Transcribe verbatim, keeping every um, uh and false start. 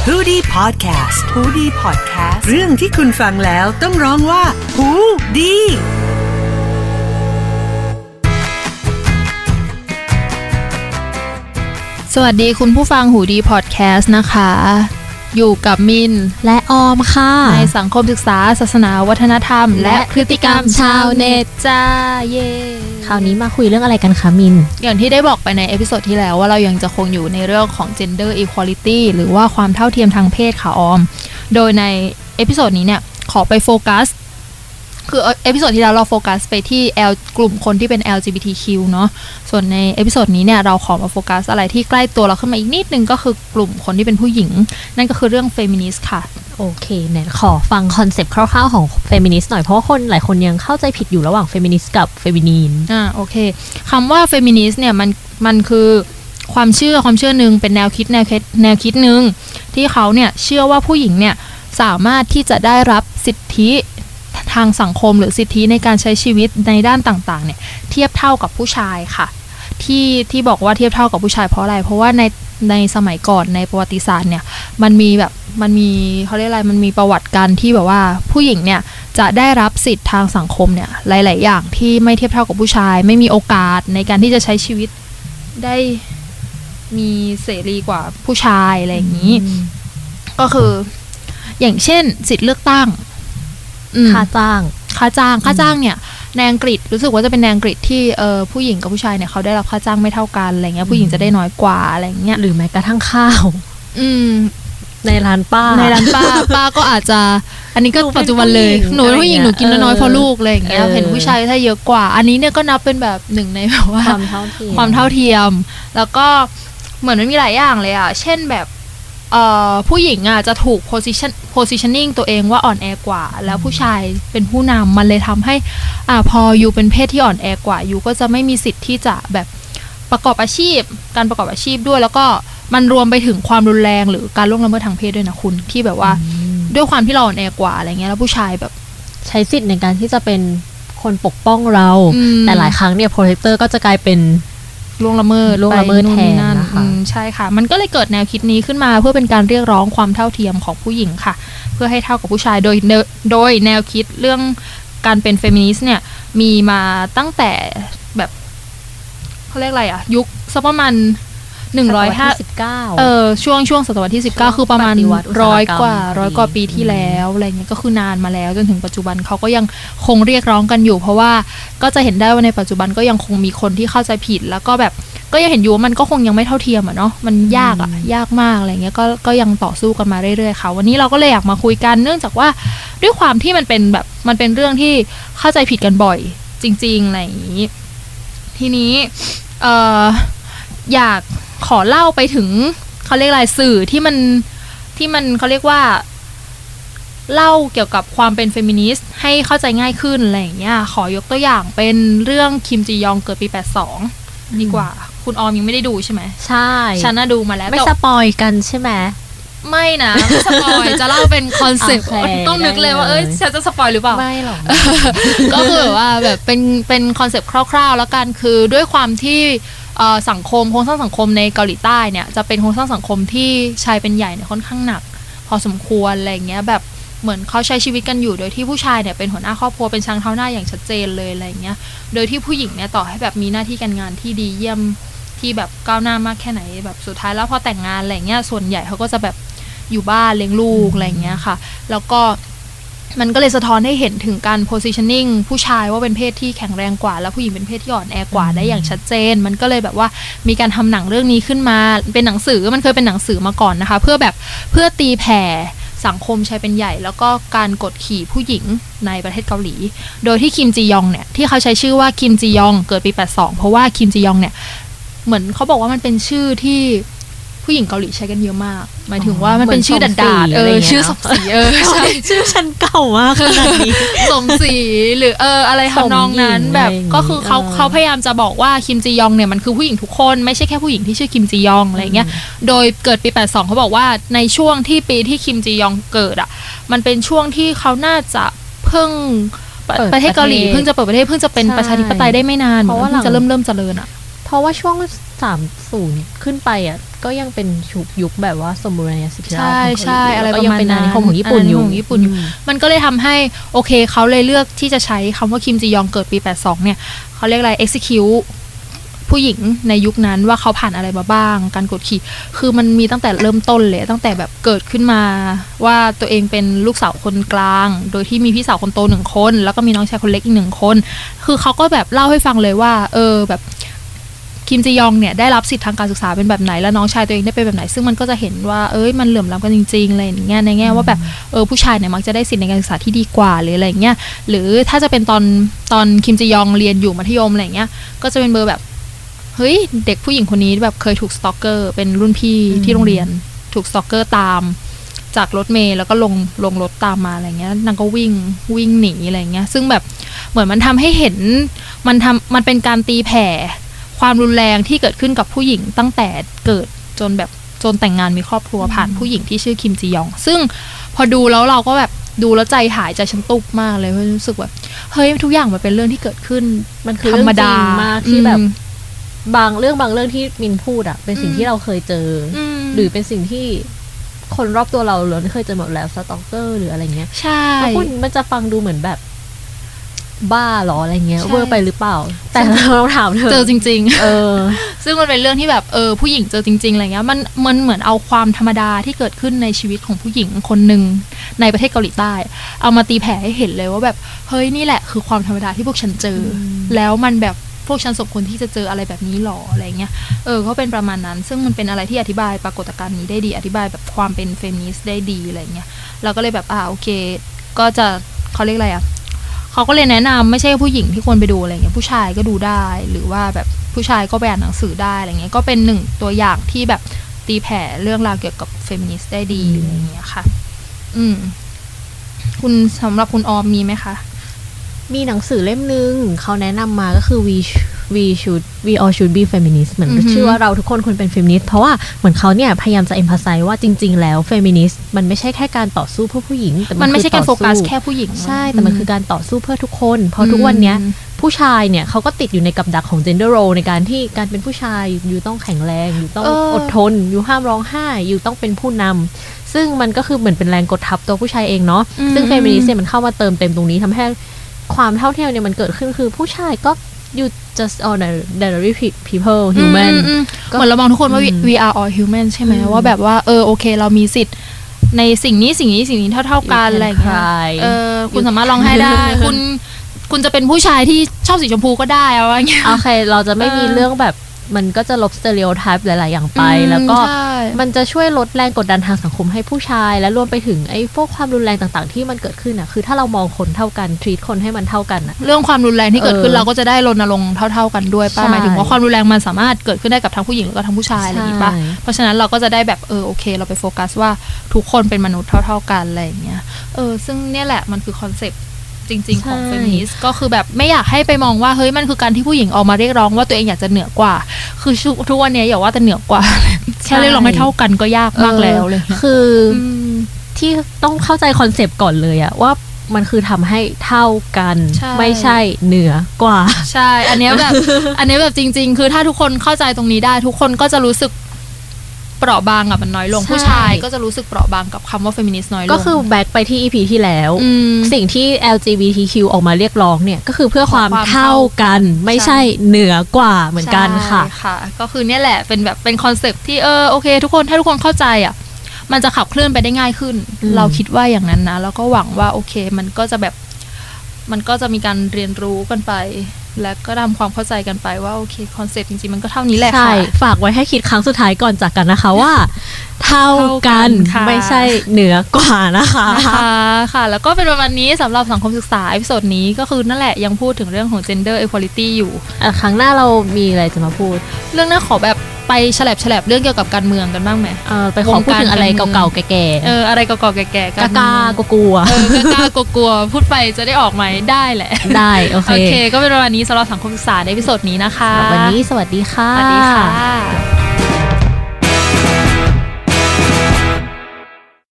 ฮูดี้พอดแคสต์ฮูดี้พอดแคสต์เรื่องที่คุณฟังแล้วต้องร้องว่าฮูดีสวัสดีคุณผู้ฟังหูดีพอดแคสต์นะคะอยู่กับมินและออมค่ะในสังคมศึกษาศาสนาวัฒนธรรมและพฤติกรรมชาวเน็ตจ้าเย่คราวนี้มาคุยเรื่องอะไรกันคะมินอย่างที่ได้บอกไปในเอพิโซดที่แล้วว่าเรายังจะคงอยู่ในเรื่องของ gender equality หรือว่าความเท่าเทียมทางเพศค่ะออมโดยในเอพิโซดนี้เนี่ยขอไปโฟกัสคือเอพิโซดที่แล้วเราโฟกัสไปที่ L กลุ่มคนที่เป็น แอล จี บี ที คิว เนาะส่วนในเอพิโซดนี้เนี่ยเราขอมาโฟกัสอะไรที่ใกล้ตัวเราขึ้นมาอีกนิดนึงก็คือกลุ่มคนที่เป็นผู้หญิงนั่นก็คือเรื่องเฟมินิสต์ค่ะโอเคเนี่ยขอฟังคอนเซปต์คร่าวๆของเฟมินิสต์หน่อยเพราะว่าคนหลายคนยังเข้าใจผิดอยู่ระหว่างเฟมินิสต์กับเฟมินีนอ่าโอเคคำว่าเฟมินิสต์เนี่ยมันมันคือความเชื่อความเชื่อนึงเป็นแนวคิดแนวคิดแนวคิดนึงที่เขาเนี่ยเชื่อว่าผู้หญิงเนี่ยสามารถที่จะได้รับสิทธิทางสังคมหรือสิทธิในการใช้ชีวิตในด้านต่างๆเนี่ยเทียบเท่ากับผู้ชายค่ะที่ที่บอกว่าเทียบเท่ากับผู้ชายเพราะอะไรเพราะว่าในในสมัยก่อนในประวัติศาสตร์เนี่ยมันมีแบบมันมีเขาเรียกอะไรมันมีประวัติการที่แบบว่าผู้หญิงเนี่ยจะได้รับสิทธิทางสังคมเนี่ยหลายๆอย่างที่ไม่เทียบเท่ากับผู้ชายไม่มีโอกาสในการที่จะใช้ชีวิตได้มีเสรีกว่าผู้ชายอะไรอย่างนี้ก็คืออย่างเช่นสิทธิเลือกตั้งค่าจ้างค่าจ้างค่าจ้างเนี่ยในอังกฤษรู้สึกว่าจะเป็นในอังกฤษที่เออผู้หญิงกับผู้ชายเนี่ยเขาได้รับค่าจ้างไม่เท่ากันอะไรเงี้ยผู้หญิงจะได้น้อยกว่าอะไรเงี้ยหรือแม้กระทั่งข้าวอืมในร้านป้าในร้านป้าป้าก็อาจจะอันนี้ก็ปัจจุบันเลยหนูผู้หญิงหนูกินน้อยเพราะลูกอะไรอย่างเงี้ยเห็นผู้ชายถ้าเยอะกว่าอันนี้เนี่ยก็นับเป็นแบบหนึ่งในแบบว่าความเท่าเทียมความเท่าเทียมแล้วก็เหมือนมันมีหลายอย่างเลยอ่ะเช่นแบบเอ่อผู้หญิงอ่ะจะถูก position positioning ตัวเองว่าอ่อนแอกว่าแล้วผู้ชายเป็นผู้นำมันเลยทำให้อ่าพออยู่เป็นเพศที่อ่อนแอกว่าอยู่ก็จะไม่มีสิทธิ์ที่จะแบบประกอบอาชีพการประกอบอาชีพด้วยแล้วก็มันรวมไปถึงความรุนแรงหรือการล่วงละเมิดทางเพศด้วยนะคุณที่แบบว่าด้วยความที่เราอ่อนแอกว่าอะไรเงี้ยแล้วผู้ชายแบบใช้สิทธิ์ในการที่จะเป็นคนปกป้องเราแต่หลายครั้งเนี่ย protector ก็จะกลายเป็นล่วงละเมิดล่วงละเมิดแทนนะคะใช่ค่ะมันก็เลยเกิดแนวคิดนี้ขึ้นมาเพื่อเป็นการเรียกร้องความเท่าเทียมของผู้หญิงค่ะเพื่อให้เท่ากับผู้ชายโดยโดยแนวคิดเรื่องการเป็นเฟมินิสต์เนี่ยมีมาตั้งแต่แบบเขาเรียกอะไรอ่ะยุคสักประมาณหนึ่งร้อยห้าสิบเก้าเออช่วงช่วงศตวรรษที่สิบเก้าคือประมาณร้อยกว่าร้อยกว่าปีที่แล้วอะไรเงี้ยก็คือนานมาแล้วจนถึงปัจจุบันเขาก็ยังคงเรียกร้องกันอยู่เพราะว่าก็จะเห็นได้ว่าในปัจจุบันก็ยังคงมีคนที่เข้าใจผิดแล้วก็แบบก็ยังเห็นอยู่ว่ามันก็คงยังไม่เท่าเทียมอ่ะเนาะมันยากอ่ะยากมากอะไรเงี้ยก็ก็ยังต่อสู้กันมาเรื่อยๆค่ะวันนี้เราก็เลยอยากมาคุยกันเนื่องจากว่าด้วยความที่มันเป็นแบบมันเป็นเรื่องที่เข้าใจผิดกันบ่อยจริงๆอะไรอย่างนี้ทีนี้เอ่ออยากขอเล่าไปถึงเขาเรียกอะไรสื่อที่มันที่มันเขาเรียกว่าเล่าเกี่ยวกับความเป็นเฟมินิสต์ให้เข้าใจง่ายขึ้นอะไรอย่างเงี้ยขอยกตัวอย่างเป็นเรื่องคิมจียองเกิดปีแปดสิบสองดีกว่าคุณออมยังไม่ได้ดูใช่ไหมใช่ฉันน่ะดูมาแล้วไม่สปอยกันใช่ไหมไม่นะไม่สปอยจะเล่าเป็นคอนเซ็ปต์ต้องนึกเลยว่าเอ้ยฉันจะสปอยหรือเปล่าไม่หรอกก็คือว่าแบบเป็นเป็นคอนเซ็ปต์คร่าวๆแล้วกันคือด้วยความที่สังคมโครงสร้างสังคมในเกาหลีใต้เนี่ยจะเป็นโครงสร้างสังคมที่ชายเป็นใหญ่เนี่ยค่อนข้างหนักพอสมควรอะไรเงี้ยแบบเหมือนเขาใช้ชีวิตกันอยู่โดยที่ผู้ชายเนี่ยเป็นหัวหน้าครอบครัวเป็นช้างเท้าหน้าอย่างชัดเจนเลยอะไรเงี้ยโดยที่ผู้หญิงเนี่ยต่อให้แบบมีหน้าที่การงานที่ดีเยี่ยมที่แบบก้าวหน้ามากแค่ไหนแบบสุดท้ายแล้วพอแต่งงานอะไรเงี้ยส่วนใหญ่เขาก็จะแบบอยู่บ้านเลี้ยงลูกอะไรเงี้ยค่ะแล้วก็มันก็เลยสะท้อนให้เห็นถึงการ positioning ผู้ชายว่าเป็นเพศที่แข็งแรงกว่าแล้วผู้หญิงเป็นเพศที่อ่อนแอกว่าได้อย่างชัดเจนมันก็เลยแบบว่ามีการทำหนังเรื่องนี้ขึ้นมาเป็นหนังสือมันเคยเป็นหนังสือมาก่อนนะคะเพื่อแบบเพื่อตีแผ่สังคมชายเป็นใหญ่แล้วก็การกดขี่ผู้หญิงในประเทศเกาหลีโดยที่คิมจียองเนี่ยที่เขาใช้ชื่อว่าคิมจียองเกิดปีแปดสิบสองเพราะว่าคิมจียองเนี่ยเหมือนเขาบอกว่ามันเป็นชื่อที่ผู้หญิงเกาหลีใช้กันเยอะมากหมายถึงว่ามันเป็นชื่อดัดดาดเออชื่อสมศรีเออใช่ชื่อฉันเก่ามากขนาดนี้สมศรีหรือเอออะไรทำนองนั้นแบบก็คือเขาเขาพยายามจะบอกว่าคิมจียองเนี่ยมันคือผู้หญิงทุกคนไม่ใช่แค่ผู้หญิงที่ชื่อคิมจียองอะไรเงี้ยโดยเกิดปีแปดสิบสองเขาบอกว่าในช่วงที่ปีที่คิมจียองเกิดอ่ะมันเป็นช่วงที่เขาน่าจะเพิ่งประเทศเกาหลีเพิ่งจะเปิดประเทศเพิ่งจะเป็นประชาธิปไตยได้ไม่นานเพราะว่าเพิ่งจะเริ่มเริ่มเจริญอ่ะเพราะว่าช่วงสามสิบขึ้นไปอ่ะก็ยังเป็นชุกยุคแบบว่าสมบูรณาญาสิทธิราชย์ใช่ใช่อะไรประมาณนั้นก็ยังเป็นอาณานิคมของญี่ปุ่นอยู่ของญี่ปุ่นอยู่มันก็เลยทำให้โอเคเขาเลยเลือกที่จะใช้คำว่าคิมจียองเกิดปีแปดสิบสองเนี่ยเขาเรียกอะไร execute ผู้หญิงในยุคนั้นว่าเขาผ่านอะไรมาบ้างการกดขี่คือมันมีตั้งแต่เริ่มต้นเลยตั้งแต่แบบเกิดขึ้นมาว่าตัวเองเป็นลูกสาวคนกลางโดยที่มีพี่สาวคนโตหนึ่งคนแล้วก็มีน้องชายคนเล็กอีกหนึ่งคนคือเขาก็แบบเล่าให้ฟังเลยว่าเออแบบคิมจียองเนี่ยได้รับสิทธิทางการศึกษาเป็นแบบไหนแล้วน้องชายตัวเองได้เป็นแบบไหนซึ่งมันก็จะเห็นว่าเอ้ยมันเหลื่อมล้ำกันจริงๆอะไรอย่างเงี้ยในแง่ว่าแบบเออผู้ชายเนี่ยมักจะได้สิทธิในการศึกษาที่ดีกว่าหรืออะไรเงี้ยหรือถ้าจะเป็นตอนตอนคิมจียองเรียนอยู่มัธยมอะไรเงี้ยก็จะเป็นเบอร์แบบเฮ้ยเด็กผู้หญิงคนนี้แบบเคยถูกสตอกเกอร์เป็นรุ่นพี่ที่โรงเรียนถูกสตอกเกอร์ตามจากรถเมล์แล้วก็ลงลงรถตามมาอะไรเงี้ยนางก็วิ่งวิ่งหนีอะไรเงี้ยซึ่งแบบเหมือนมันทำให้เห็นมันทำมันเป็นการตีแผ่ความรุนแรงที่เกิดขึ้นกับผู้หญิงตั้งแต่เกิดจนแบบจนแต่งงานมีครอบครัวผ่านผู้หญิงที่ชื่อคิมจียองซึ่งพอดูแล้วเราก็แบบดูแล้วใจหายใจฉันตุบมากเลยเพราะรู้สึกแบบเฮ้ยทุกอย่างมันเป็นเรื่องที่เกิดขึ้นมันคือเรื่องจริงมากที่แบบบางเรื่องบางเรื่องที่มินพูดอะเป็นสิ่งที่เราเคยเจอหรือเป็นสิ่งที่คนรอบตัวเราเราเคยเจอหมดแล้วสตอกเกอร์หรืออะไรเงี้ยใช่แล้วคุณมันจะฟังดูเหมือนแบบบ้าหรออะไรเงี้ยเวอร์ไปหรือเปล่าแต่เราต้องถามเธอเจอจริงๆเออซึ่งมันเป็นเรื่องที่แบบเออผู้หญิงเจอจริงๆอะไรเงี้ยมันมันเหมือนเอาความธรรมดาที่เกิดขึ้นในชีวิตของผู้หญิงคนหนึ่งในประเทศเกาหลีใต้เอามาตีแผ่ให้เห็นเลยว่าแบบเฮ้ยนี่แหละคือความธรรมดาที่พวกฉันเจอแล้วมันแบบพวกฉันสมควรที่จะเจออะไรแบบนี้หรออะไรเงี้ยเออก็เป็นประมาณนั้นซึ่งมันเป็นอะไรที่อธิบายปรากฏการณ์นี้ได้ดีอธิบายแบบความเป็นเฟมินิสต์ได้ดีอะไรเงี้ยเราก็เลยแบบอ่าโอเคก็จะเขาเรียกอะไรอ่ะเขาก็เลยแนะนำไม่ใช่ผู้หญิงที่ควรไปดูอะไรเงี้ยผู้ชายก็ดูได้หรือว่าแบบผู้ชายก็ไปอ่านหนังสือได้อะไรเงี้ยก็เป็นหนึ่งตัวอย่างที่แบบตีแผ่เรื่องราวเกี่ยวกับเฟมินิสต์ได้ดีอะไรเงี้ยค่ะอืมคุณสำหรับคุณออมมีไหมคะมีหนังสือเล่มนึงเขาแนะนำมาก็คือ we we should we all should be feminist เหมือนชื่อว่าเราทุกคนควรเป็น feminist เพราะว่าเหมือนเขาเนี่ยพยายามจะ emphasize ว่าจริงๆแล้ว feminist มันไม่ใช่แค่การต่อสู้เพื่อผู้หญิงแต่มันไม่ใช่การโฟกัสแค่ผู้หญิงใช่แต่มันคือการต่อสู้เพื่อทุกคนเพราะทุกวันนี้ผู้ชายเนี่ยเขาก็ติดอยู่ในกับดักของ gender role ในการที่การเป็นผู้ชายอยู่ต้องแข็งแรงอยู่ต้องอดทนอยู่ห้ามร้องไห้อยู่ต้องเป็นผู้นำซึ่งมันก็คือเหมือนเป็นแรงกดทับตัวผู้ชายเองเนาะซึ่ง feminist เนี่ยมันเข้ามาเติมเต็มตรงนี้ทำให้ความเท่าเทียมเนี่ยมันเกิดขึ้นคือผู้ชายก็ you just ordinary people human เหมือนเรามองทุกคนว่า we are all human ใช่ไหมว่าแบบว่าเออโอเคเรามีสิทธิ์ในสิ่งนี้สิ่งนี้สิ่งนี้เท่าๆกันอะไรอย่างเงี้ยเออคุณสามารถร้องไห้ได้คุณคุณจะเป็นผู้ชายที่ชอบสีชมพูก็ได้อะไรอย่างเงี้ยโอเคเราจะไม่มีเรื่องแบบมันก็จะลบสเตอริโอไทป์หลายๆอย่างไปแล้วก็มันจะช่วยลดแรงกดดันทางสังคมให้ผู้ชายและรวมไปถึงไอ้พวกความรุนแรงต่างๆที่มันเกิดขึ้นอ่ะคือถ้าเรามองคนเท่ากันทรีตคนให้มันเท่ากันอ่ะเรื่องความรุนแรงที่เกิดขึ้นเราก็จะได้รณรงค์เท่าๆกันด้วยป่ะหมายถึงว่าความรุนแรงมันสามารถเกิดขึ้นได้กับทั้งผู้หญิงแล้วก็ทั้งผู้ชายอะไรอย่างงี้ป่ะเพราะฉะนั้นเราก็จะได้แบบเออโอเคเราไปโฟกัสว่าทุกคนเป็นมนุษย์เท่าๆกันอะไรอย่างเงี้ยเออซึ่งเนี่ยแหละมันคือคอนเซ็ปต์จริงๆของเฟมินิสต์ก็คือแบบไม่อยากให้ไปมองว่าเฮ้ยมันคือการที่ผู้หญิงออกมาเรียกร้องว่าตัวเองอยากจะเหนือกว่าคือทุกวันนี้อย่าว่าแต่เหนือกว่าแค่เรียกร้องให้เท่ากันก็ยากมากแล้วเลยคือที่ต้องเข้าใจคอนเซปต์ก่อนเลยอะว่ามันคือทำให้เท่ากันไม่ใช่เหนือกว่าใช่อันนี้แบบอันนี้แบบจริงๆคือถ้าทุกคนเข้าใจตรงนี้ได้ทุกคนก็จะรู้สึกเปราะบางกับมันน้อยลงผู้ชายก็จะรู้สึกเปราะบางกับคำว่าเฟมินิสต์น้อยลงก็คือแบ็คไปที่ อี พี ที่แล้วสิ่งที่ แอล จี บี ที คิว ออกมาเรียกร้องเนี่ยก็คือเพื่อความเท่ากันไม่ใช่เหนือกว่าเหมือนกันค่ะค่ะก็คือเนี่ยแหละเป็นแบบเป็นคอนเซ็ปต์ที่เออโอเคทุกคนถ้าทุกคนเข้าใจอ่ะมันจะขับเคลื่อนไปได้ง่ายขึ้นเราคิดว่าอย่างนั้นนะแล้วก็หวังว่าโอเคมันก็จะแบบมันก็จะมีการเรียนรู้กันไปและก็ทำความเข้าใจกันไปว่าโอเคคอนเซ็ปต์จริงๆมันก็เท่านี้แหละค่ะฝากไว้ให้คิดครั้งสุดท้ายก่อนจากกันนะคะว่าเท่ากันไม่ใช่เหนือกว่านะคะนะคะค่ะแล้วก็เป็นประมาณนี้สำหรับสังคมศึกษาเอพิโซดนี้ก็คือนั่นแหละยังพูดถึงเรื่องของ gender equality อยู่ครั้งหน้าเรามีอะไรจะมาพูดเรื่องหน้าขอแบบไปแฉลบแฉลบเรื่องเกี่ยวกับการเมืองกันบ้างไหมเออไปขอพูดถึงอะไรเก่าๆแก่ๆเอออะไรเก่าๆแก่ๆกันกล้ากลัวเออกล้ากลัวพูดไปจะได้ออกไหมได้แหละได้โอเคโอเคก็เป็นประมาณนี้สำหรับสังคมศึกษาในเอพิโซดนี้นะคะวันนี้สวัสดีค่ะสวัสดีค่ะ